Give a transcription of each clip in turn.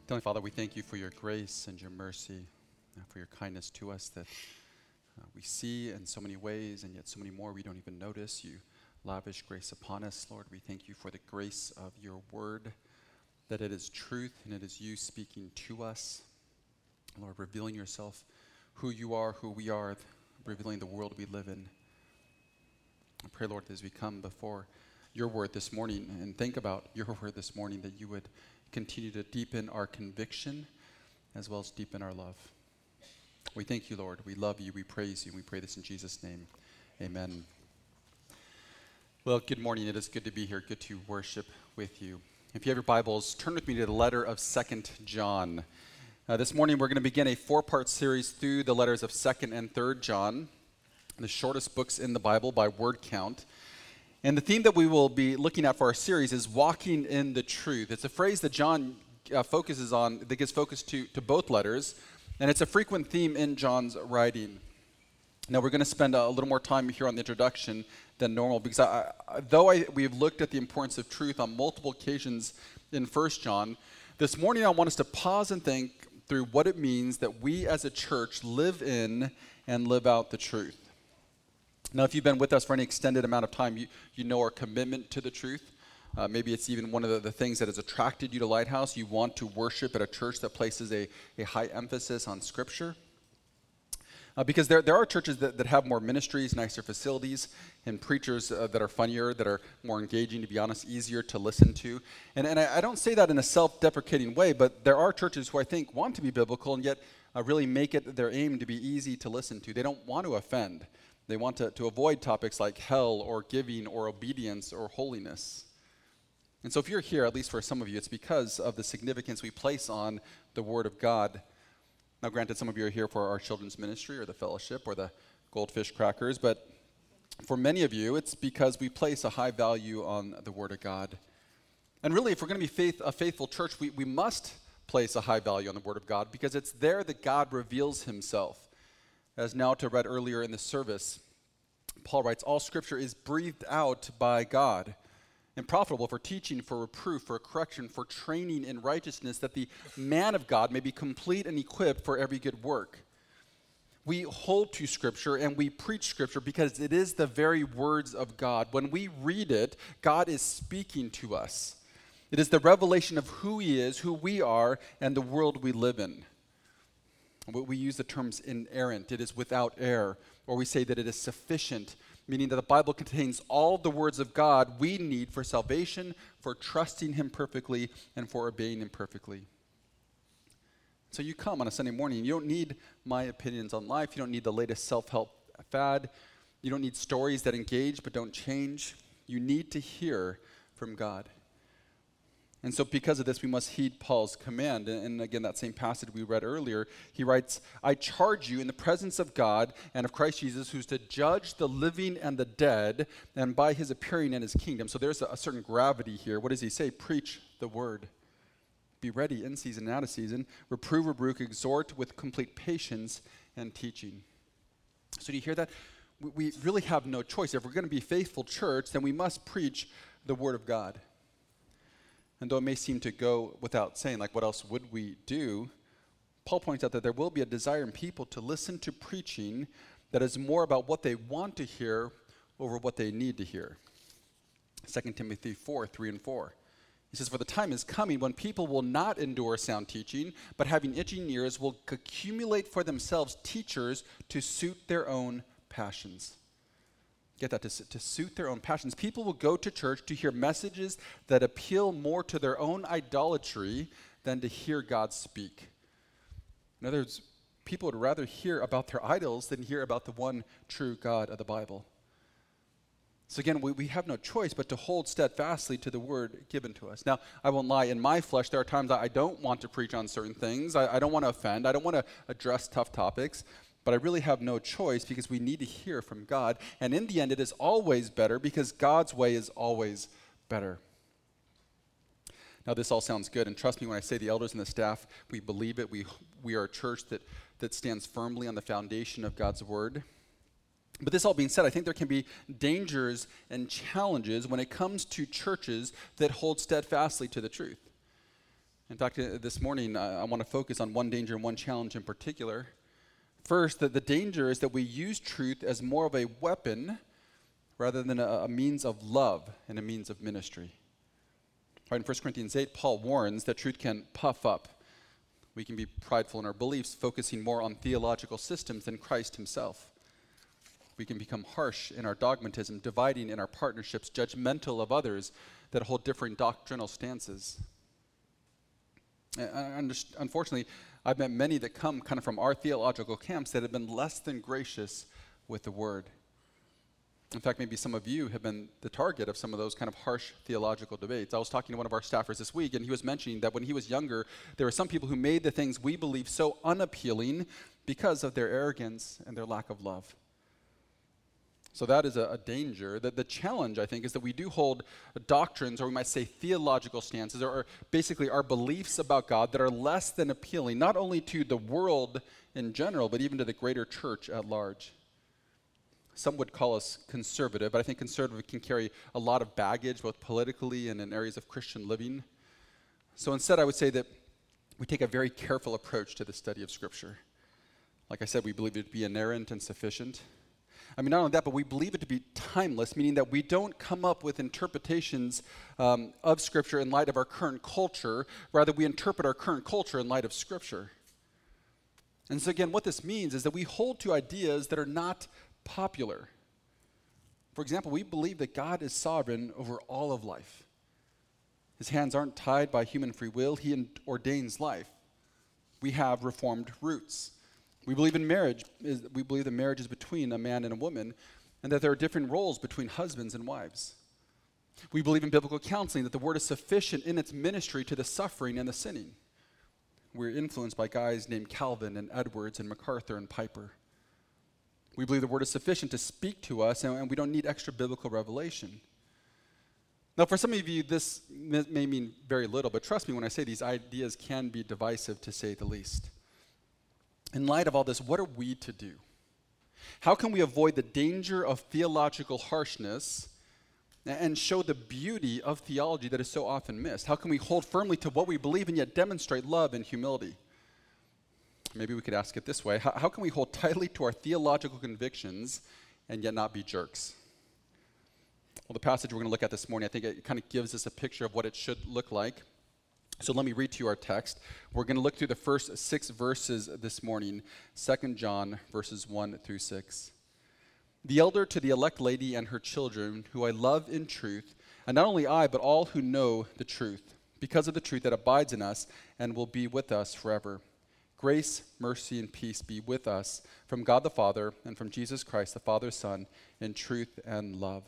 Heavenly Father, we thank you for your grace and your mercy, for your kindness to us that we see in so many ways, and yet so many more we don't even notice. You lavish grace upon us, Lord. We thank you for the grace of your word, that it is truth and it is you speaking to us. Lord, revealing yourself, who you are, who we are, revealing the world we live in. I pray, Lord, as we come before your word this morning and think about your word this morning, that you would continue to deepen our conviction as well as deepen our love. We thank you, Lord. We love you. We praise you. We pray this in Jesus' name. Amen. Well, good morning. It is good to be here. Good to worship with you. If you have your Bibles, turn with me to the letter of 2 John. This morning, we're going to begin a four-part series through the letters of 2nd and 3rd John, the shortest books in the Bible by word count. And the theme that we will be looking at for our series is walking in the truth. It's a phrase that John focuses on, that gives focus to both letters, and it's a frequent theme in John's writing. Now, we're going to spend a little more time here on the introduction than normal, because we have looked at the importance of truth on multiple occasions in 1 John, this morning I want us to pause and think through what it means that we as a church live in and live out the truth. Now, if you've been with us for any extended amount of time, you know our commitment to the truth. Maybe it's even one of the things that has attracted you to Lighthouse. You want to worship at a church that places a high emphasis on Scripture. Because there are churches that have more ministries, nicer facilities, and preachers that are funnier, that are more engaging, to be honest, easier to listen to. And I don't say that in a self-deprecating way, but there are churches who I think want to be biblical and yet really make it their aim to be easy to listen to. They don't want to offend. They want to avoid topics like hell or giving or obedience or holiness. And so if you're here, at least for some of you, it's because of the significance we place on the Word of God. Now, granted, some of you are here for our children's ministry or the fellowship or the goldfish crackers, but for many of you, it's because we place a high value on the Word of God. And really, if we're going to be a faithful church, we must place a high value on the Word of God, because it's there that God reveals himself. As Nauta read earlier in the service, Paul writes, all Scripture is breathed out by God and profitable for teaching, for reproof, for correction, for training in righteousness, that the man of God may be complete and equipped for every good work. We hold to Scripture and we preach Scripture because it is the very words of God. When we read it, God is speaking to us. It is the revelation of who he is, who we are, and the world we live in. We use the terms inerrant, it is without error, or we say that it is sufficient, meaning that the Bible contains all the words of God we need for salvation, for trusting him perfectly, and for obeying him perfectly. So you come on a Sunday morning, you don't need my opinions on life, you don't need the latest self-help fad, you don't need stories that engage but don't change. You need to hear from God. And so because of this, we must heed Paul's command. And again, that same passage we read earlier, he writes, I charge you in the presence of God and of Christ Jesus, who's to judge the living and the dead, and by his appearing in his kingdom. So there's a certain gravity here. What does he say? Preach the word. Be ready in season and out of season. Reprove, rebuke, exhort with complete patience and teaching. So do you hear that? We really have no choice. If we're going to be a faithful church, then we must preach the word of God. And though it may seem to go without saying, like what else would we do, Paul points out that there will be a desire in people to listen to preaching that is more about what they want to hear over what they need to hear. 2 Timothy 4:3-4. He says, for the time is coming when people will not endure sound teaching, but having itching ears will accumulate for themselves teachers to suit their own passions. Get that, to suit their own passions. People will go to church to hear messages that appeal more to their own idolatry than to hear God speak. In other words, people would rather hear about their idols than hear about the one true God of the Bible. So again, we have no choice but to hold steadfastly to the word given to us. Now, I won't lie, in my flesh, there are times I don't want to preach on certain things. I don't want to offend. I don't want to address tough topics. But I really have no choice because we need to hear from God. And in the end, it is always better because God's way is always better. Now, this all sounds good. And trust me when I say the elders and the staff, we believe it. We are a church that stands firmly on the foundation of God's word. But this all being said, I think there can be dangers and challenges when it comes to churches that hold steadfastly to the truth. In fact, this morning, I want to focus on one danger and one challenge in particular. First, that the danger is that we use truth as more of a weapon rather than a means of love and a means of ministry. Right, in 1 Corinthians 8, Paul warns that truth can puff up. We can be prideful in our beliefs, focusing more on theological systems than Christ himself. We can become harsh in our dogmatism, dividing in our partnerships, judgmental of others that hold differing doctrinal stances. Unfortunately, I've met many that come kind of from our theological camps that have been less than gracious with the word. In fact, maybe some of you have been the target of some of those kind of harsh theological debates. I was talking to one of our staffers this week, and he was mentioning that when he was younger, there were some people who made the things we believe so unappealing because of their arrogance and their lack of love. So that is a danger. The challenge, I think, is that we do hold doctrines, or we might say theological stances, or basically our beliefs about God that are less than appealing, not only to the world in general, but even to the greater church at large. Some would call us conservative, but I think conservative can carry a lot of baggage, both politically and in areas of Christian living. So instead, I would say that we take a very careful approach to the study of Scripture. Like I said, we believe it to be inerrant and sufficient. I mean, not only that, but we believe it to be timeless, meaning that we don't come up with interpretations of Scripture in light of our current culture. Rather, we interpret our current culture in light of Scripture. And so again, what this means is that we hold to ideas that are not popular. For example, we believe that God is sovereign over all of life. His hands aren't tied by human free will. He ordains life. We have Reformed roots. We believe in marriage. We believe that marriage is between a man and a woman, and that there are different roles between husbands and wives. We believe in biblical counseling, that the word is sufficient in its ministry to the suffering and the sinning. We're influenced by guys named Calvin and Edwards and MacArthur and Piper. We believe the word is sufficient to speak to us, and we don't need extra biblical revelation. Now, for some of you, this may mean very little, but trust me when I say these ideas can be divisive, to say the least. In light of all this, what are we to do? How can we avoid the danger of theological harshness and show the beauty of theology that is so often missed? How can we hold firmly to what we believe and yet demonstrate love and humility? Maybe we could ask it this way. How can we hold tightly to our theological convictions and yet not be jerks? Well, the passage we're going to look at this morning, I think it kind of gives us a picture of what it should look like. So let me read to you our text. We're going to look through the first 6 verses this morning, 2 John verses 1 through 6. The elder to the elect lady and her children, who I love in truth, and not only I, but all who know the truth, because of the truth that abides in us and will be with us forever. Grace, mercy, and peace be with us from God the Father and from Jesus Christ, the Father's Son, in truth and love.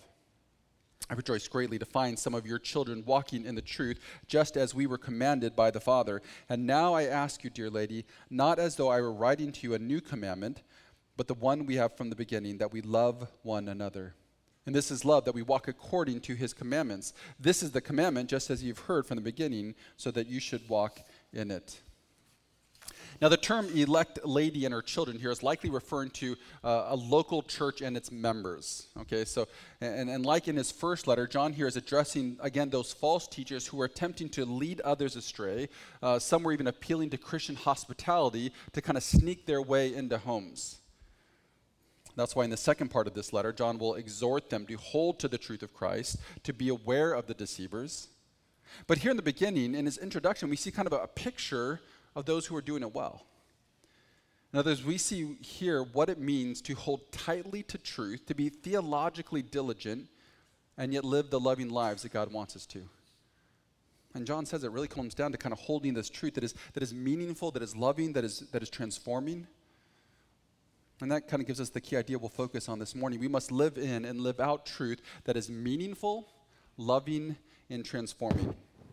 I rejoice greatly to find some of your children walking in the truth, just as we were commanded by the Father. And now I ask you, dear lady, not as though I were writing to you a new commandment, but the one we have from the beginning, that we love one another. And this is love, that we walk according to his commandments. This is the commandment, just as you've heard from the beginning, so that you should walk in it. Now, the term elect lady and her children here is likely referring to a local church and its members. Okay, so, and like in his first letter, John here is addressing, again, those false teachers who are attempting to lead others astray. Some were even appealing to Christian hospitality to kind of sneak their way into homes. That's why in the second part of this letter, John will exhort them to hold to the truth of Christ, to be aware of the deceivers. But here in the beginning, in his introduction, we see kind of a picture of those who are doing it well. In other words, we see here what it means to hold tightly to truth, to be theologically diligent, and yet live the loving lives that God wants us to. And John says it really comes down to kind of holding this truth that is meaningful, that is loving, that is transforming. And that kind of gives us the key idea we'll focus on this morning. We must live in and live out truth that is meaningful, loving, and transforming.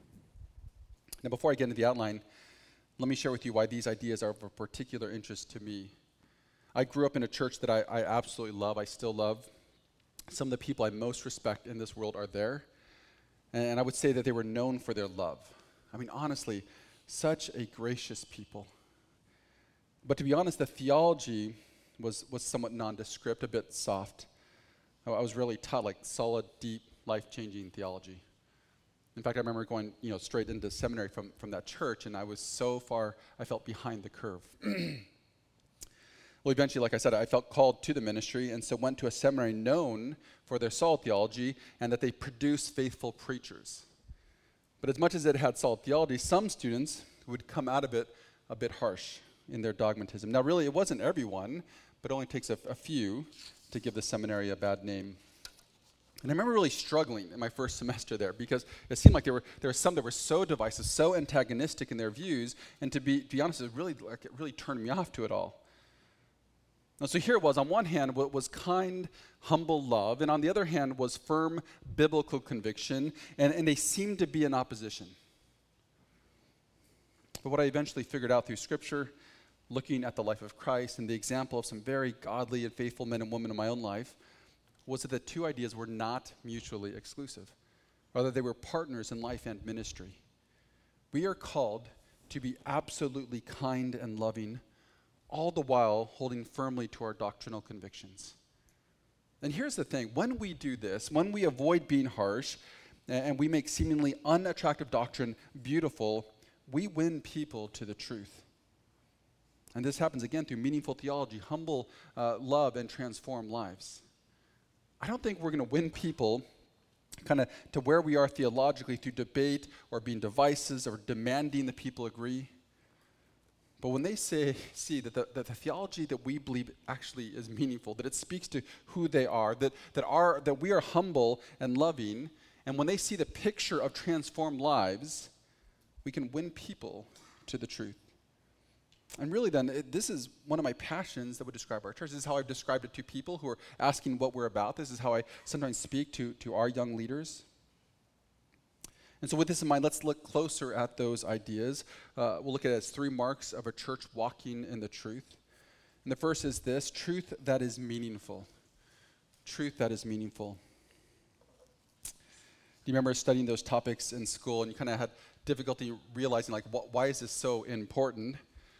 Now, before I get into the outline, let me share with you why these ideas are of a particular interest to me. I grew up in a church that I absolutely love. I still love. Some of the people I most respect in this world are there. And I would say that they were known for their love. I mean, honestly, such a gracious people. But to be honest, the theology was somewhat nondescript, a bit soft. I was really taught like solid, deep, life-changing theology. In fact, I remember going, straight into seminary from that church, and I was so far, I felt behind the curve. Well, eventually, like I said, I felt called to the ministry, and so went to a seminary known for their solid theology and that they produce faithful preachers. But as much as it had solid theology, some students would come out of it a bit harsh in their dogmatism. Now, really, it wasn't everyone, but it only takes a few to give the seminary a bad name. And I remember really struggling in my first semester there because it seemed like there were some that were so divisive, so antagonistic in their views, and to be honest, it really turned me off to it all. And so here it was, on one hand, what was kind, humble love, and on the other hand was firm biblical conviction, and they seemed to be in opposition. But what I eventually figured out through Scripture, looking at the life of Christ and the example of some very godly and faithful men and women in my own life, was that the two ideas were not mutually exclusive. Rather, they were partners in life and ministry. We are called to be absolutely kind and loving, all the while holding firmly to our doctrinal convictions. And here's the thing, when we do this, when we avoid being harsh, and we make seemingly unattractive doctrine beautiful, we win people to the truth. And this happens again through meaningful theology, humble love, and transformed lives. I don't think we're going to win people kind of to where we are theologically through debate or being divisive or demanding that people agree. But when they see that the theology that we believe actually is meaningful, that it speaks to who they are, that we are humble and loving, and when they see the picture of transformed lives, we can win people to the truth. And really then, this is one of my passions that would describe our church. This is how I've described it to people who are asking what we're about. This is how I sometimes speak to our young leaders. And so with this in mind, let's look closer at those ideas. We'll look at it as 3 marks of a church walking in the truth. And the first is this: truth that is meaningful. Truth that is meaningful. Do you remember studying those topics in school and you kind of had difficulty realizing, like, why is this so important?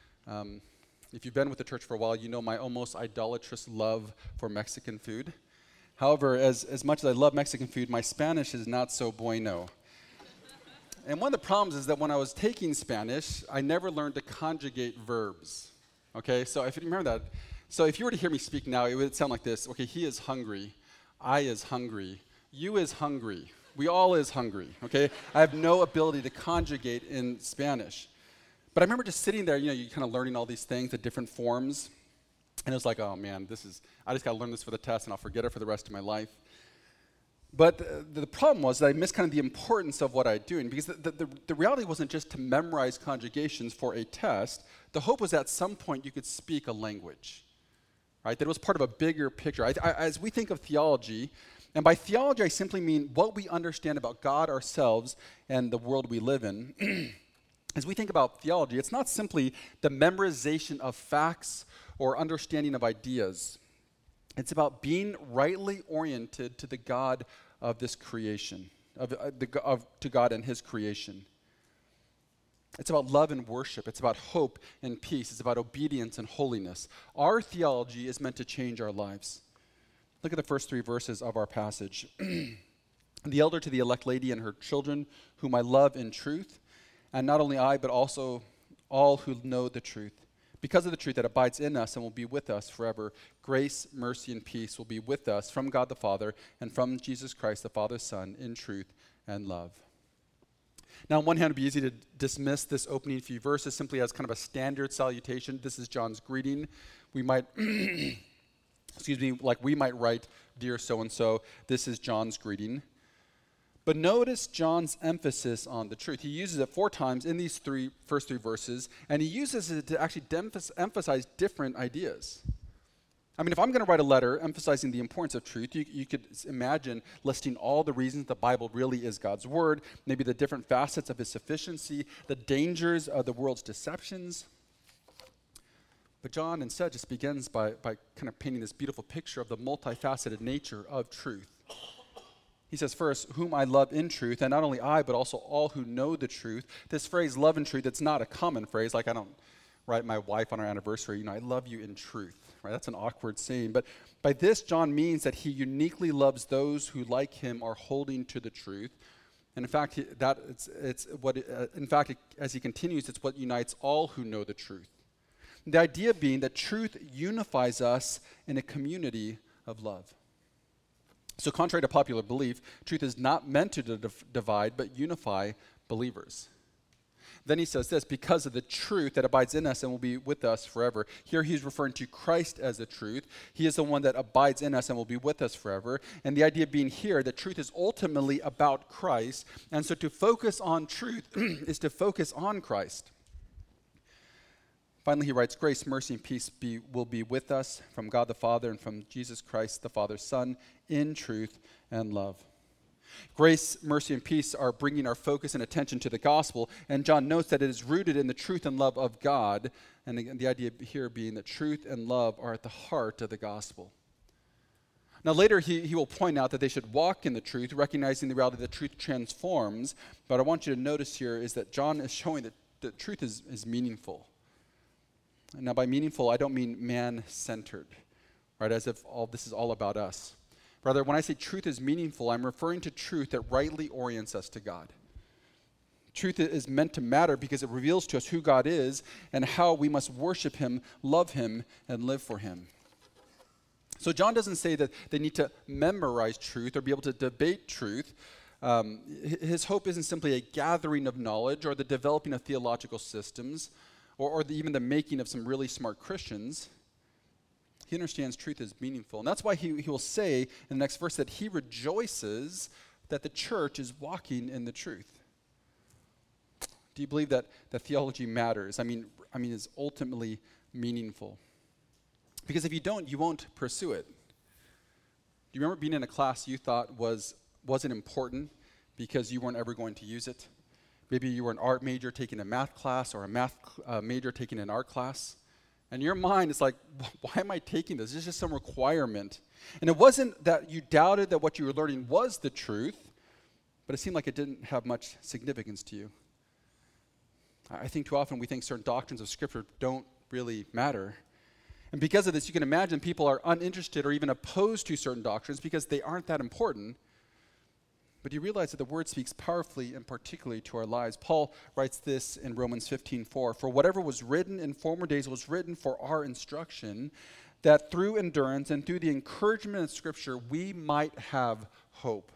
If you've been with the church for a while, you know my almost idolatrous love for Mexican food. However, as much as I love Mexican food, my Spanish is not so bueno. And one of the problems is that when I was taking Spanish, I never learned to conjugate verbs. Okay, so if you remember that, so if you were to hear me speak now, it would sound like this. Okay, he is hungry, I is hungry, you is hungry, we all is hungry. Okay, I have no ability to conjugate in Spanish. But I remember just sitting there, you kind of learning all these things, the different forms, and it was like, oh man, I just got to learn this for the test and I'll forget it for the rest of my life. But the problem was that I missed kind of the importance of what I do, because the reality wasn't just to memorize conjugations for a test. The hope was that at some point you could speak a language, right? That it was part of a bigger picture. As we think of theology, and by theology I simply mean what we understand about God, ourselves, and the world we live in. As we think about theology, it's not simply the memorization of facts or understanding of ideas. It's about being rightly oriented to the God of this creation, to God and His creation. It's about love and worship. It's about hope and peace. It's about obedience and holiness. Our theology is meant to change our lives. Look at the first 3 verses of our passage. The elder to the elect lady and her children, whom I love in truth, and not only I, but also all who know the truth. Because of the truth that abides in us and will be with us forever, grace, mercy, and peace will be with us from God the Father and from Jesus Christ, the Father's Son, in truth and love. Now, on one hand, it would be easy to dismiss this opening few verses simply as kind of a standard salutation. This is John's greeting. We might, like we might write, "Dear so-and-so," this is John's greeting. But notice John's emphasis on the truth. He uses it 4 times in these first 3 verses, and he uses it to actually emphasize different ideas. I mean, if I'm going to write a letter emphasizing the importance of truth, you could imagine listing all the reasons the Bible really is God's word, maybe the different facets of His sufficiency, the dangers of the world's deceptions. But John instead just begins by kind of painting this beautiful picture of the multifaceted nature of truth. He says first, whom I love in truth, and not only I, but also all who know the truth. This phrase, love in truth, it's not a common phrase. Like I don't write my wife on our anniversary, I love you in truth, right? That's an awkward saying. But by this, John means that he uniquely loves those who, like him, are holding to the truth. And in fact, as he continues, it's what unites all who know the truth. The idea being that truth unifies us in a community of love. So contrary to popular belief, truth is not meant to divide, but unify believers. Then he says this, because of the truth that abides in us and will be with us forever. Here he's referring to Christ as the truth. He is the one that abides in us and will be with us forever. And the idea being here that truth is ultimately about Christ. And so to focus on truth is to focus on Christ. Finally, he writes, grace, mercy, and peace will be with us from God the Father and from Jesus Christ, the Father's Son, in truth and love. Grace, mercy, and peace are bringing our focus and attention to the gospel, and John notes that it is rooted in the truth and love of God, and the idea here being that truth and love are at the heart of the gospel. Now later he will point out that they should walk in the truth, recognizing the reality that truth transforms, but I want you to notice here is that John is showing that the truth is meaningful. Now by meaningful, I don't mean man-centered, right, as if all this is all about us. Rather, when I say truth is meaningful, I'm referring to truth that rightly orients us to God. Truth is meant to matter because it reveals to us who God is and how we must worship him, love him, and live for him. So John doesn't say that they need to memorize truth or be able to debate truth. His hope isn't simply a gathering of knowledge or the developing of theological systems or even the making of some really smart Christians. He understands truth is meaningful. And that's why he will say in the next verse that he rejoices that the church is walking in the truth. Do you believe that theology matters? I mean, is ultimately meaningful? Because if you don't, you won't pursue it. Do you remember being in a class you thought wasn't important because you weren't ever going to use it? Maybe you were an art major taking a math class or a math major taking an art class. And your mind is like, why am I taking this? This is just some requirement. And it wasn't that you doubted that what you were learning was the truth, but it seemed like it didn't have much significance to you. I think too often we think certain doctrines of Scripture don't really matter. And because of this, you can imagine people are uninterested or even opposed to certain doctrines because they aren't that important. But you realize that the word speaks powerfully and particularly to our lives. Paul writes this in Romans 15:4, for whatever was written in former days was written for our instruction, that through endurance and through the encouragement of Scripture we might have hope.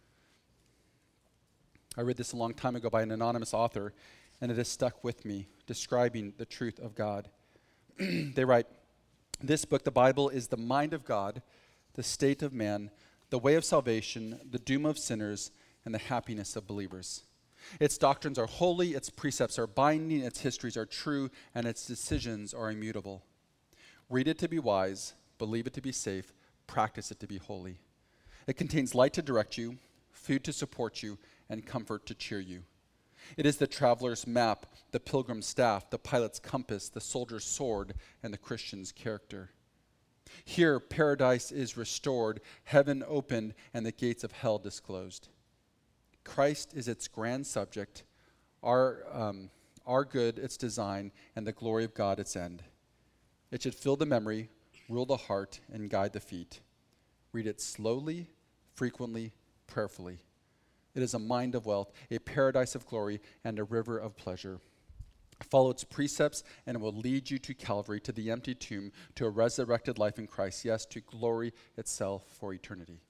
I read this a long time ago by an anonymous author, and it has stuck with me, describing the truth of God. They write, this book, the Bible, is the mind of God, the state of man, the way of salvation, the doom of sinners, and the happiness of believers. Its doctrines are holy, its precepts are binding, its histories are true, and its decisions are immutable. Read it to be wise, believe it to be safe, practice it to be holy. It contains light to direct you, food to support you, and comfort to cheer you. It is the traveler's map, the pilgrim's staff, the pilot's compass, the soldier's sword, and the Christian's character. Here, paradise is restored, heaven opened, and the gates of hell disclosed. Christ is its grand subject, our good its design, and the glory of God its end. It should fill the memory, rule the heart, and guide the feet. Read it slowly, frequently, prayerfully. It is a mind of wealth, a paradise of glory, and a river of pleasure. Follow its precepts, and it will lead you to Calvary, to the empty tomb, to a resurrected life in Christ, yes, to glory itself for eternity.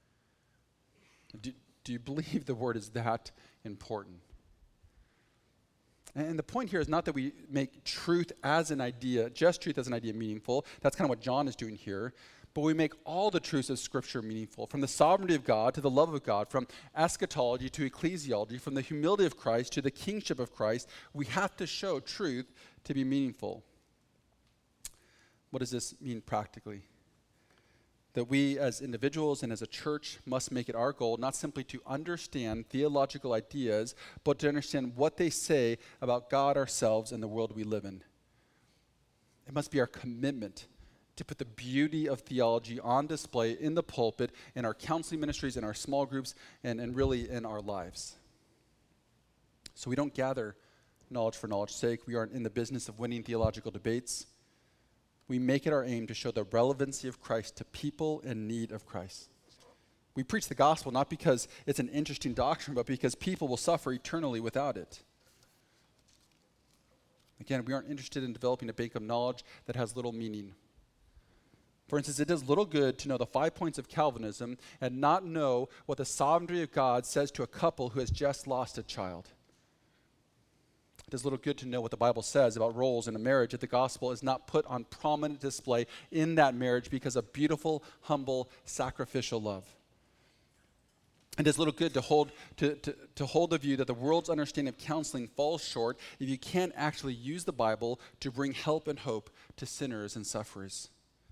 Do you believe the word is that important? And the point here is not that we make truth as an idea, just truth as an idea meaningful. That's kind of what John is doing here. But we make all the truths of Scripture meaningful, from the sovereignty of God to the love of God, from eschatology to ecclesiology, from the humility of Christ to the kingship of Christ. We have to show truth to be meaningful. What does this mean practically? That we as individuals and as a church must make it our goal not simply to understand theological ideas, but to understand what they say about God, ourselves, and the world we live in. It must be our commitment to put the beauty of theology on display in the pulpit, in our counseling ministries, in our small groups, and really in our lives. So we don't gather knowledge for knowledge's sake. We aren't in the business of winning theological debates. We make it our aim to show the relevancy of Christ to people in need of Christ. We preach the gospel not because it's an interesting doctrine, but because people will suffer eternally without it. Again, we aren't interested in developing a bank of knowledge that has little meaning. For instance, it does little good to know the 5 points of Calvinism and not know what the sovereignty of God says to a couple who has just lost a child. It does little good to know what the Bible says about roles in a marriage if the gospel is not put on prominent display in that marriage because of beautiful, humble, sacrificial love. It does little good to hold the view that the world's understanding of counseling falls short if you can't actually use the Bible to bring help and hope to sinners and sufferers.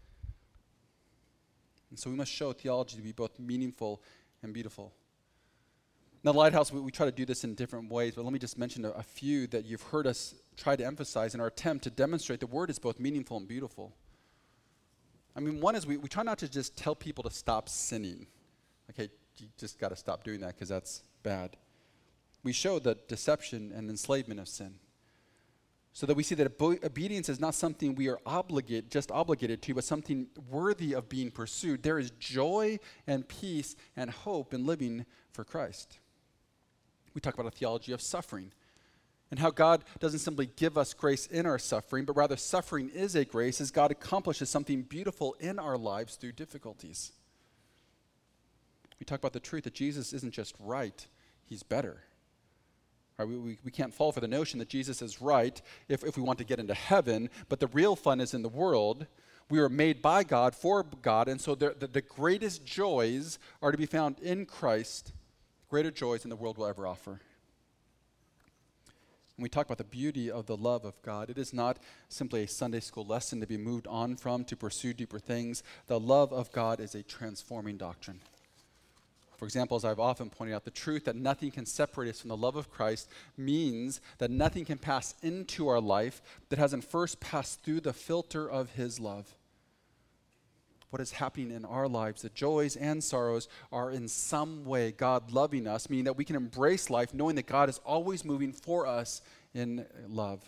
And so we must show theology to be both meaningful and beautiful. Now, the Lighthouse, we try to do this in different ways, but let me just mention a few that you've heard us try to emphasize in our attempt to demonstrate the Word is both meaningful and beautiful. I mean, one is we try not to just tell people to stop sinning. Okay, you just got to stop doing that because that's bad. We show the deception and enslavement of sin so that we see that obedience is not something we are obligated to, but something worthy of being pursued. There is joy and peace and hope in living for Christ. We talk about a theology of suffering and how God doesn't simply give us grace in our suffering, but rather suffering is a grace as God accomplishes something beautiful in our lives through difficulties. We talk about the truth that Jesus isn't just right, he's better. Right? We can't fall for the notion that Jesus is right if we want to get into heaven, but the real fun is in the world. We are made by God, for God, and so the greatest joys are to be found in Christ, greater joys than the world will ever offer. When we talk about the beauty of the love of God, it is not simply a Sunday school lesson to be moved on from to pursue deeper things. The love of God is a transforming doctrine. For example, as I've often pointed out, the truth that nothing can separate us from the love of Christ means that nothing can pass into our life that hasn't first passed through the filter of his love. What is happening in our lives, the joys and sorrows, are in some way God loving us, meaning that we can embrace life knowing that God is always moving for us in love.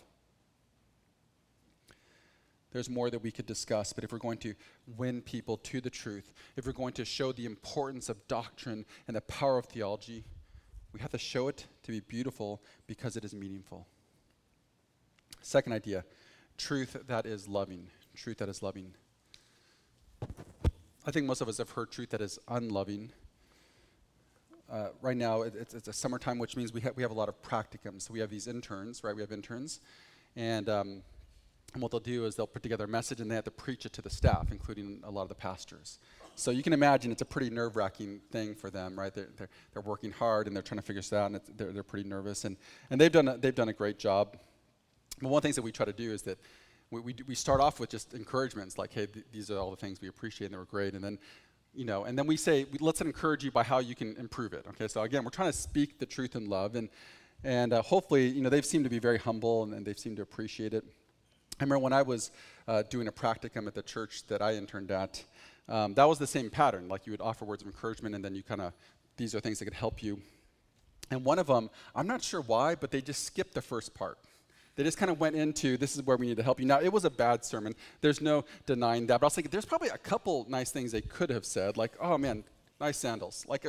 There's more that we could discuss, but if we're going to win people to the truth, if we're going to show the importance of doctrine and the power of theology, we have to show it to be beautiful because it is meaningful. Second idea, truth that is loving. Truth that is loving. I think most of us have heard truth that is unloving. Right now, it's a summertime, which means we have a lot of practicums. So we have these interns, right? We have interns, and what they'll do is they'll put together a message and they have to preach it to the staff, including a lot of the pastors. So you can imagine it's a pretty nerve-wracking thing for them, right? They're working hard and they're trying to figure this out, and they're pretty nervous, and they've done a great job. But one of the things that we try to do is that we start off with just encouragements, like, hey, these are all the things we appreciate and they were great, and then and then we say, let's encourage you by how you can improve it. Okay, so again, we're trying to speak the truth in love, and hopefully, they've seemed to be very humble and they've seemed to appreciate it. I remember when I was doing a practicum at the church that I interned at, that was the same pattern. Like, you would offer words of encouragement, and then you these are things that could help you. And one of them, I'm not sure why, but they just skipped the first part. They just kind of went into, this is where we need to help you. Now, it was a bad sermon. There's no denying that. But I was thinking, there's probably a couple nice things they could have said, like, oh, man, nice sandals. Like,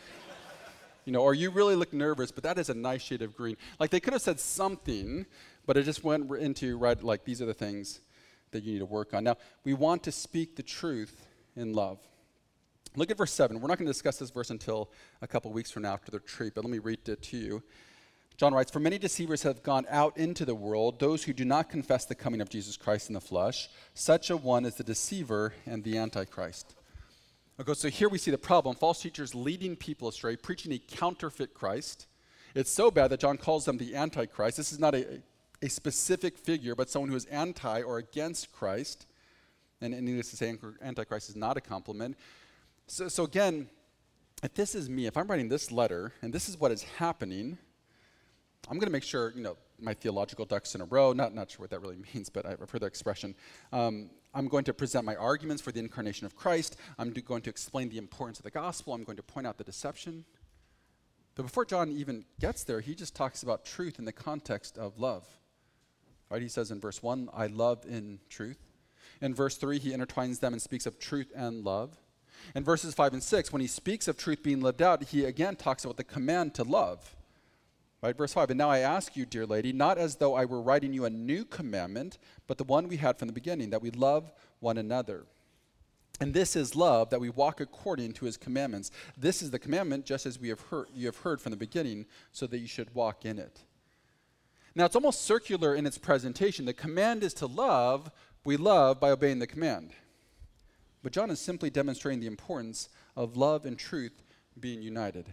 or you really look nervous, but that is a nice shade of green. Like, they could have said something, but it just went into, right, like, these are the things that you need to work on. Now, we want to speak the truth in love. Look at verse 7. We're not going to discuss this verse until a couple weeks from now after the retreat, but let me read it to you. John writes, "For many deceivers have gone out into the world, those who do not confess the coming of Jesus Christ in the flesh. Such a one is the deceiver and the Antichrist." Okay, so here we see the problem. False teachers leading people astray, preaching a counterfeit Christ. It's so bad that John calls them the Antichrist. This is not a specific figure, but someone who is anti or against Christ. And needless to say, Antichrist is not a compliment. So again, if this is me, if I'm writing this letter, and this is what is happening, I'm going to make sure, my theological ducks in a row. Not sure what that really means, but I've heard that expression. I'm going to present my arguments for the incarnation of Christ. I'm going to explain the importance of the gospel. I'm going to point out the deception. But before John even gets there, he just talks about truth in the context of love. Right? He says in verse 1, I love in truth. In verse 3, he intertwines them and speaks of truth and love. In verses 5 and 6, when he speaks of truth being lived out, he again talks about the command to love. Right, verse 5, and now I ask you, dear lady, not as though I were writing you a new commandment, but the one we had from the beginning, that we love one another. And this is love, that we walk according to his commandments. This is the commandment, just as you have heard from the beginning, so that you should walk in it. Now, it's almost circular in its presentation. The command is to love. We love by obeying the command. But John is simply demonstrating the importance of love and truth being united.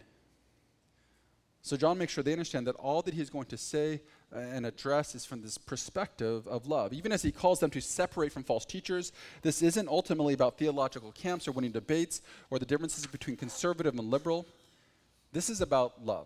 So John makes sure they understand that all that he's going to say and address is from this perspective of love. Even as he calls them to separate from false teachers, this isn't ultimately about theological camps or winning debates or the differences between conservative and liberal. This is about love.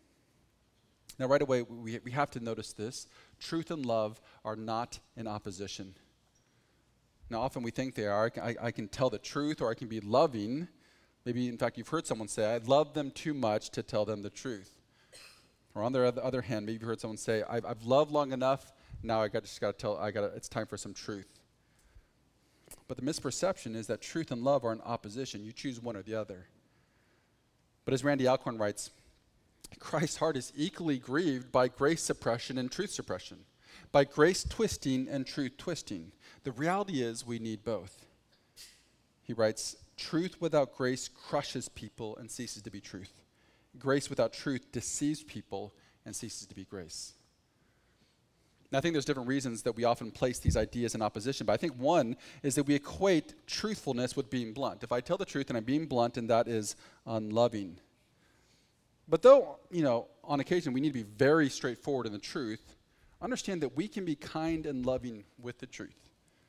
Now, right away, we have to notice this. Truth and love are not in opposition. Now, often we think they are. I can tell the truth, or I can be loving. Maybe, in fact, you've heard someone say, I love them too much to tell them the truth. Or on the other hand, maybe you've heard someone say, I've loved long enough, now it's time for some truth. But the misperception is that truth and love are in opposition. You choose one or the other. But as Randy Alcorn writes, Christ's heart is equally grieved by grace suppression and truth suppression, by grace twisting and truth twisting. The reality is we need both. He writes, truth without grace crushes people and ceases to be truth. Grace without truth deceives people and ceases to be grace. Now, I think there's different reasons that we often place these ideas in opposition, but I think one is that we equate truthfulness with being blunt. If I tell the truth and I'm being blunt, and that is unloving. But though, on occasion we need to be very straightforward in the truth, understand that we can be kind and loving with the truth.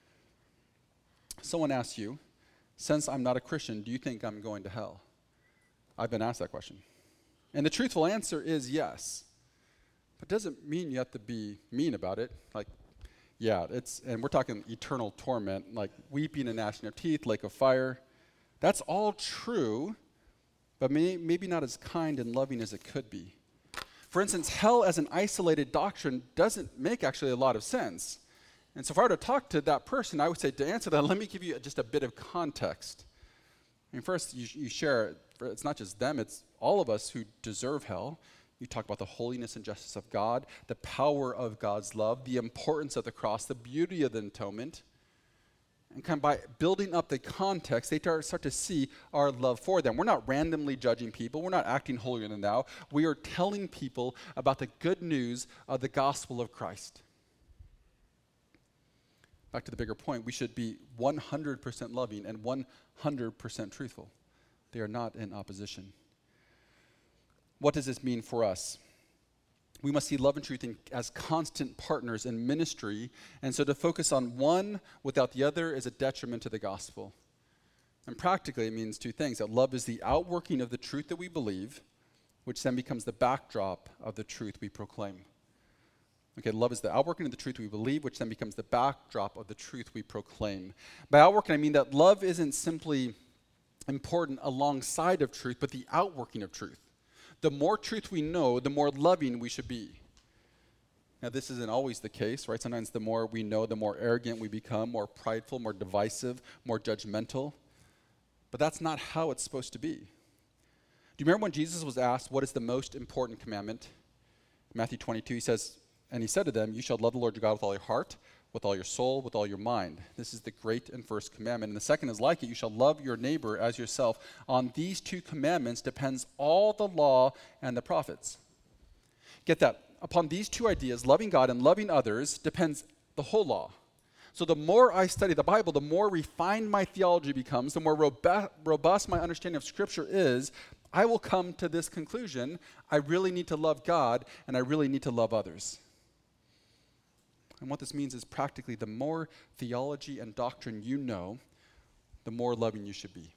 Someone asks you, since I'm not a Christian, do you think I'm going to hell? I've been asked that question. And the truthful answer is yes. But it doesn't mean you have to be mean about it. And we're talking eternal torment, like weeping and gnashing of teeth, lake of fire. That's all true, but maybe not as kind and loving as it could be. For instance, hell as an isolated doctrine doesn't make actually a lot of sense. And so if I were to talk to that person, I would say, to answer that, let me give you just a bit of context. First, you share, it's not just them, it's all of us who deserve hell. You talk about the holiness and justice of God, the power of God's love, the importance of the cross, the beauty of the atonement. And kind of by building up the context, they start to see our love for them. We're not randomly judging people. We're not acting holier than thou. We are telling people about the good news of the gospel of Christ. Back to the bigger point, we should be 100% loving and 100% truthful. They are not in opposition. What does this mean for us? We must see love and truth as constant partners in ministry, and so to focus on one without the other is a detriment to the gospel. And practically it means two things, that love is the outworking of the truth that we believe, which then becomes the backdrop of the truth we proclaim. Okay, love is the outworking of the truth we believe, which then becomes the backdrop of the truth we proclaim. By outworking, I mean that love isn't simply important alongside of truth, but the outworking of truth. The more truth we know, the more loving we should be. Now, this isn't always the case, right? Sometimes the more we know, the more arrogant we become, more prideful, more divisive, more judgmental. But that's not how it's supposed to be. Do you remember when Jesus was asked, what is the most important commandment? Matthew 22, he says, and he said to them, you shall love the Lord your God with all your heart, with all your soul, with all your mind. This is the great and first commandment. And the second is like it, you shall love your neighbor as yourself. On these two commandments depends all the law and the prophets. Get that. Upon these two ideas, loving God and loving others, depends the whole law. So the more I study the Bible, the more refined my theology becomes, the more robust my understanding of Scripture is, I will come to this conclusion: I really need to love God and I really need to love others. And what this means is practically the more theology and doctrine you know, the more loving you should be.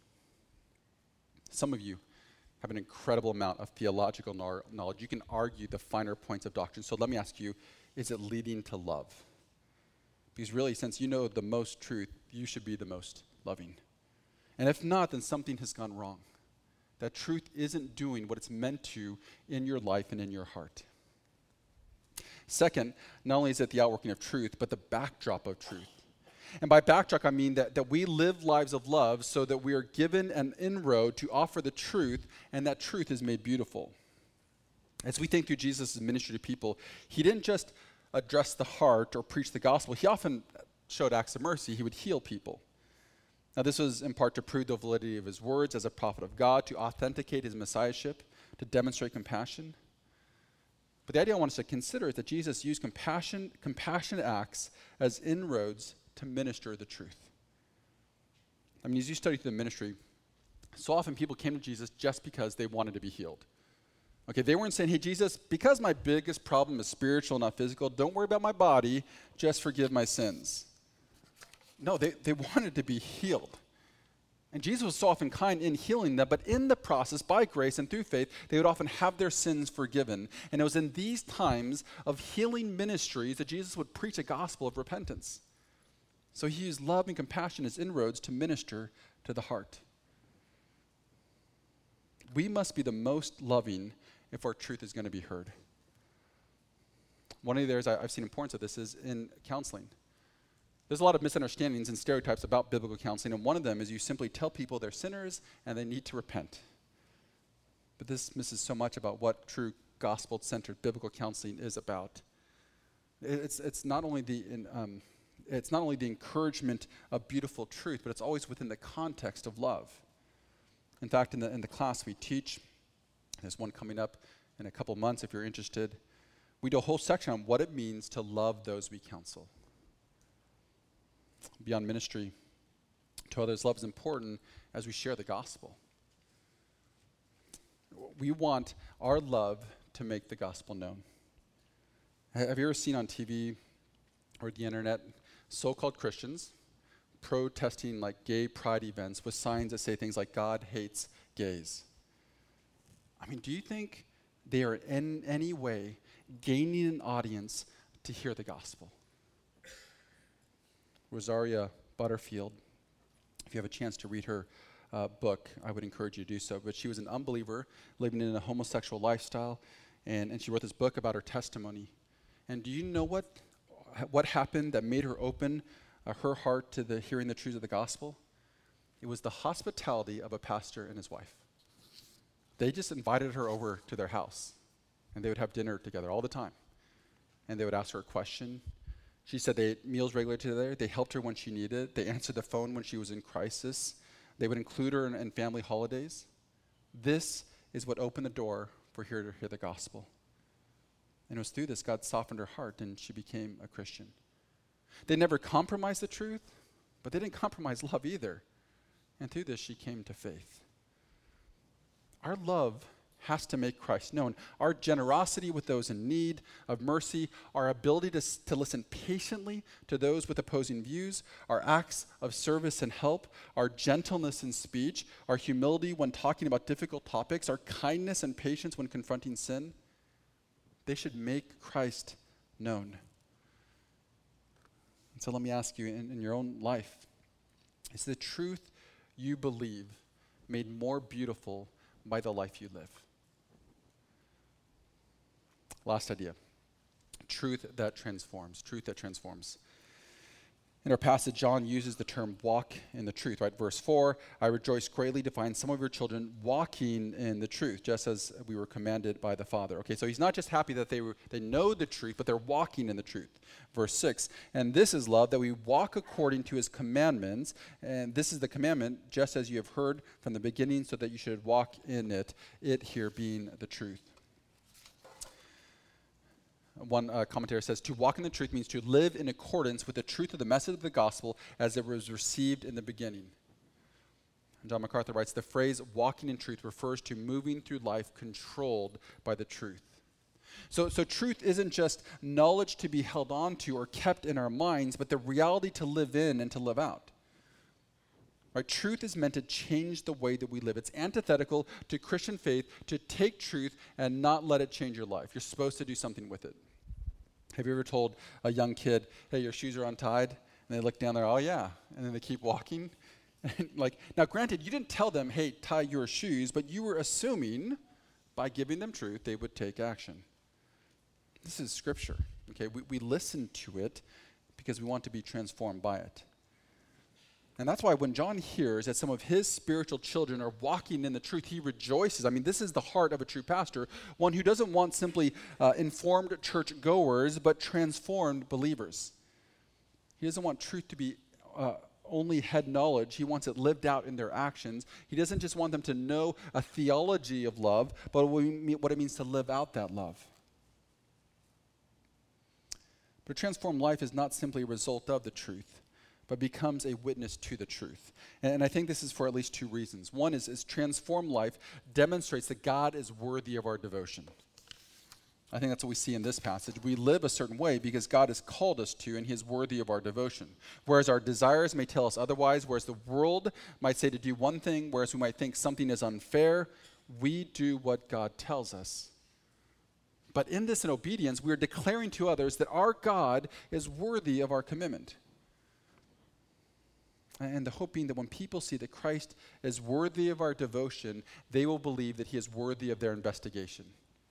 Some of you have an incredible amount of theological knowledge. You can argue the finer points of doctrine. So let me ask you, is it leading to love? Because really, since you know the most truth, you should be the most loving. And if not, then something has gone wrong. That truth isn't doing what it's meant to in your life and in your heart. Second, not only is it the outworking of truth, but the backdrop of truth. And by backtrack, I mean that we live lives of love so that we are given an inroad to offer the truth, and that truth is made beautiful. As we think through Jesus' ministry to people, he didn't just address the heart or preach the gospel. He often showed acts of mercy. He would heal people. Now, this was in part to prove the validity of his words as a prophet of God, to authenticate his messiahship, to demonstrate compassion. But the idea I want us to consider is that Jesus used compassionate acts as inroads to minister the truth. I mean, as you study through the ministry, so often people came to Jesus just because they wanted to be healed. Okay, they weren't saying, hey, Jesus, because my biggest problem is spiritual, not physical, don't worry about my body, just forgive my sins. No, they wanted to be healed. And Jesus was so often kind in healing them, but in the process, by grace and through faith, they would often have their sins forgiven. And it was in these times of healing ministries that Jesus would preach a gospel of repentance. So he used love and compassion as inroads to minister to the heart. We must be the most loving if our truth is going to be heard. One of the areas I've seen importance of this is in counseling. There's a lot of misunderstandings and stereotypes about biblical counseling, and one of them is you simply tell people they're sinners and they need to repent. But this misses so much about what true gospel-centered biblical counseling is about. It's not only the encouragement of beautiful truth, but it's always within the context of love. In fact, in the class we teach, there's one coming up in a couple months if you're interested, we do a whole section on what it means to love those we counsel. Beyond ministry, to others, love is important as we share the gospel. We want our love to make the gospel known. Have you ever seen on TV or the internet so-called Christians protesting like gay pride events with signs that say things like God hates gays? I mean, do you think they are in any way gaining an audience to hear the gospel? Rosaria Butterfield, if you have a chance to read her book, I would encourage you to do so. But she was an unbeliever living in a homosexual lifestyle, and she wrote this book about her testimony. And do you know what happened that made her open her heart to hearing the truths of the gospel? It was the hospitality of a pastor and his wife. They just invited her over to their house, and they would have dinner together all the time. And they would ask her a question. She said they ate meals regularly together. They helped her when she needed it. They answered the phone when she was in crisis. They would include her in family holidays. This is what opened the door for her to hear the gospel. And it was through this God softened her heart, and she became a Christian. They never compromised the truth, but they didn't compromise love either. And through this, she came to faith. Our love has to make Christ known. Our generosity with those in need of mercy, our ability to listen patiently to those with opposing views, our acts of service and help, our gentleness in speech, our humility when talking about difficult topics, our kindness and patience when confronting sin, they should make Christ known. And so let me ask you, in your own life, is the truth you believe made more beautiful by the life you live? Last idea, truth that transforms. In our passage, John uses the term walk in the truth, right? Verse 4, I rejoice greatly to find some of your children walking in the truth, just as we were commanded by the Father. Okay, so he's not just happy that they know the truth, but they're walking in the truth. Verse 6, and this is love, that we walk according to his commandments, and this is the commandment, just as you have heard from the beginning, so that you should walk in it here being the truth. One commentator says, to walk in the truth means to live in accordance with the truth of the message of the gospel as it was received in the beginning. And John MacArthur writes, the phrase walking in truth refers to moving through life controlled by the truth. So truth isn't just knowledge to be held on to or kept in our minds, but the reality to live in and to live out. Right? Truth is meant to change the way that we live. It's antithetical to Christian faith to take truth and not let it change your life. You're supposed to do something with it. Have you ever told a young kid, hey, your shoes are untied? And they look down there, oh yeah, and then they keep walking. And now granted, you didn't tell them, hey, tie your shoes, but you were assuming by giving them truth, they would take action. This is scripture, okay? We listen to it because we want to be transformed by it. And that's why when John hears that some of his spiritual children are walking in the truth, he rejoices. I mean, this is the heart of a true pastor, one who doesn't want simply informed church goers, but transformed believers. He doesn't want truth to be only head knowledge. He wants it lived out in their actions. He doesn't just want them to know a theology of love, but what it means to live out that love. But a transformed life is not simply a result of the truth, but becomes a witness to the truth. And I think this is for at least two reasons. One is transformed life demonstrates that God is worthy of our devotion. I think that's what we see in this passage. We live a certain way because God has called us to, and he is worthy of our devotion. Whereas our desires may tell us otherwise, whereas the world might say to do one thing, whereas we might think something is unfair, we do what God tells us. But in this in obedience, we are declaring to others that our God is worthy of our commitment. And the hope being that when people see that Christ is worthy of our devotion, they will believe that he is worthy of their investigation.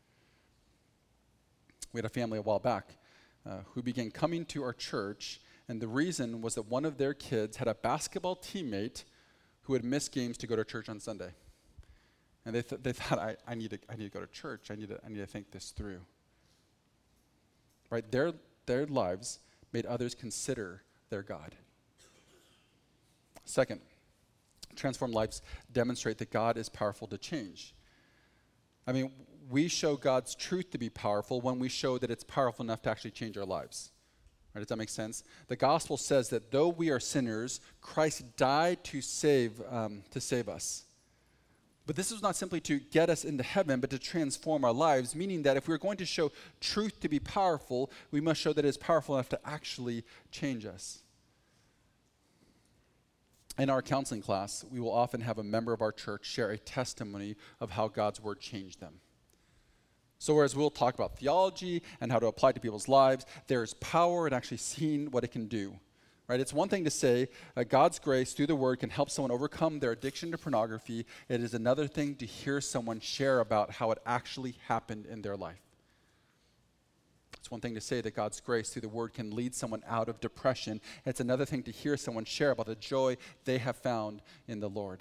We had a family a while back who began coming to our church, and the reason was that one of their kids had a basketball teammate who had missed games to go to church on Sunday. And they thought, I need to go to church. I need to think this through. Right? Their lives made others consider their God. Second, transformed lives demonstrate that God is powerful to change. I mean, we show God's truth to be powerful when we show that it's powerful enough to actually change our lives. Right? Does that make sense? The gospel says that though we are sinners, Christ died to save us. But this is not simply to get us into heaven, but to transform our lives, meaning that if we're going to show truth to be powerful, we must show that it is powerful enough to actually change us. In our counseling class, we will often have a member of our church share a testimony of how God's word changed them. So whereas we'll talk about theology and how to apply it to people's lives, there is power in actually seeing what it can do. Right? It's one thing to say God's grace through the word can help someone overcome their addiction to pornography. It is another thing to hear someone share about how it actually happened in their life. It's one thing to say that God's grace through the word can lead someone out of depression. It's another thing to hear someone share about the joy they have found in the Lord.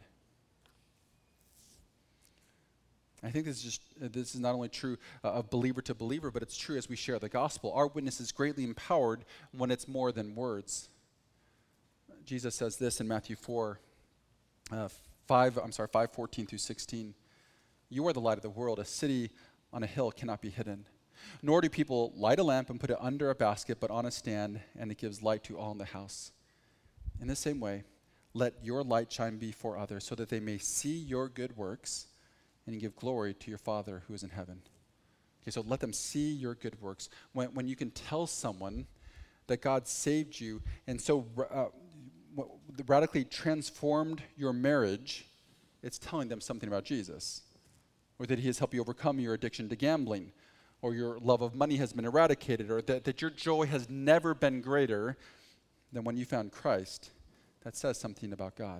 I think this is not only true of believer to believer, but it's true as we share the gospel. Our witness is greatly empowered when it's more than words. Jesus says this in Matthew 5:14 through 16. You are the light of the world. A city on a hill cannot be hidden. Nor do people light a lamp and put it under a basket, but on a stand, and it gives light to all in the house. In the same way, let your light shine before others, so that they may see your good works and give glory to your Father who is in heaven. Okay, so let them see your good works. When you can tell someone that God saved you and so radically transformed your marriage, it's telling them something about Jesus. Or that he has helped you overcome your addiction to gambling, or your love of money has been eradicated, or that your joy has never been greater than when you found Christ. That says something about God.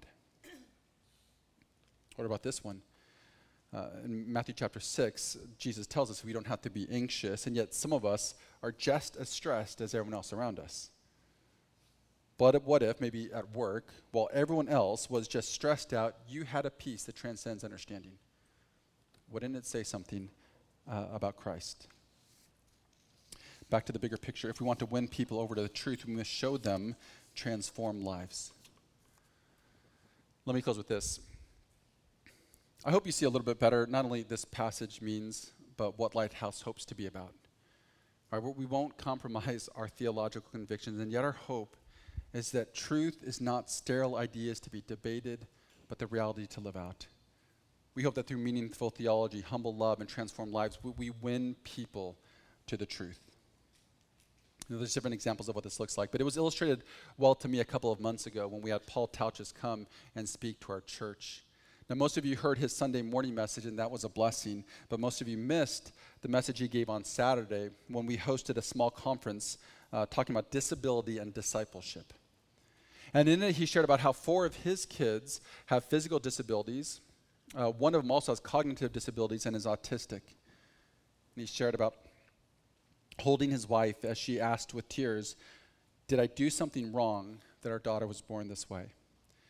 What about this one? In Matthew chapter 6, Jesus tells us we don't have to be anxious, and yet some of us are just as stressed as everyone else around us. But what if, maybe at work, while everyone else was just stressed out, you had a peace that transcends understanding? Wouldn't it say something about Christ? Back to the bigger picture. If we want to win people over to the truth, we must show them transformed lives. Let me close with this. I hope you see a little bit better not only this passage means, but what Lighthouse hopes to be about. All right, we won't compromise our theological convictions, and yet our hope is that truth is not sterile ideas to be debated, but the reality to live out. We hope that through meaningful theology, humble love, and transformed lives, we win people to the truth. There's different examples of what this looks like, but it was illustrated well to me a couple of months ago when we had Paul Tauchus come and speak to our church. Now, most of you heard his Sunday morning message, and that was a blessing, but most of you missed the message he gave on Saturday when we hosted a small conference talking about disability and discipleship. And in it, he shared about how 4 of his kids have physical disabilities. One of them also has cognitive disabilities and is autistic. And he shared about holding his wife as she asked with tears, "Did I do something wrong that our daughter was born this way?"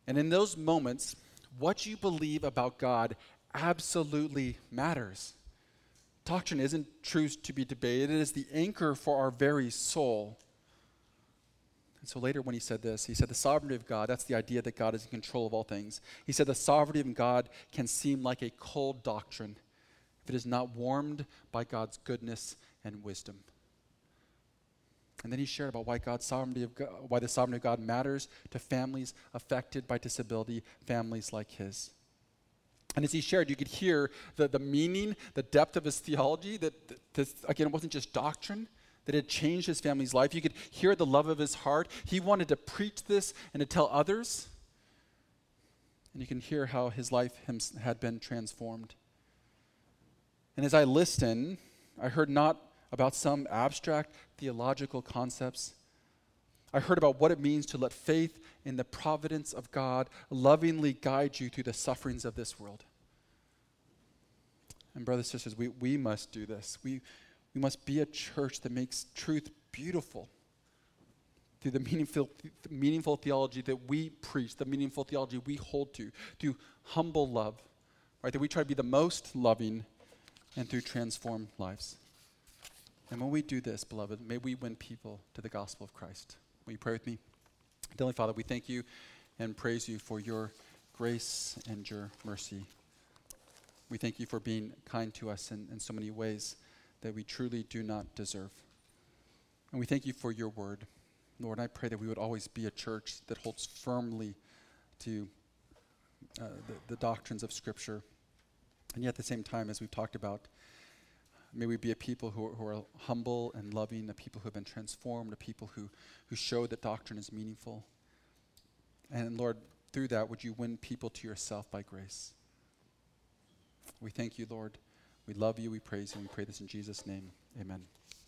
And in those moments, what you believe about God absolutely matters. Doctrine isn't truth to be debated, it is the anchor for our very soul. And so later when he said this, he said the sovereignty of God, that's the idea that God is in control of all things. He said the sovereignty of God can seem like a cold doctrine if it is not warmed by God's goodness and wisdom. And then he shared about why the sovereignty of God matters to families affected by disability, families like his. And as he shared, you could hear the meaning, the depth of his theology, that this, again, it wasn't just doctrine, that it changed his family's life. You could hear the love of his heart. He wanted to preach this and to tell others. And you can hear how his life had been transformed. And as I listened, I heard not about some abstract theological concepts. I heard about what it means to let faith in the providence of God lovingly guide you through the sufferings of this world. And brothers and sisters, we must do this. We must be a church that makes truth beautiful through the meaningful theology that we preach, the meaningful theology we hold to, through humble love, right? That we try to be the most loving, and through transformed lives. And when we do this, beloved, may we win people to the gospel of Christ. Will you pray with me? Heavenly Father, we thank you and praise you for your grace and your mercy. We thank you for being kind to us in so many ways that we truly do not deserve. And we thank you for your word. Lord, I pray that we would always be a church that holds firmly to the doctrines of Scripture. And yet at the same time, as we've talked about, may we be a people who are humble and loving, a people who have been transformed, a people who show that doctrine is meaningful. And Lord, through that, would you win people to yourself by grace? We thank you, Lord. We love you, we praise you, and we pray this in Jesus' name. Amen.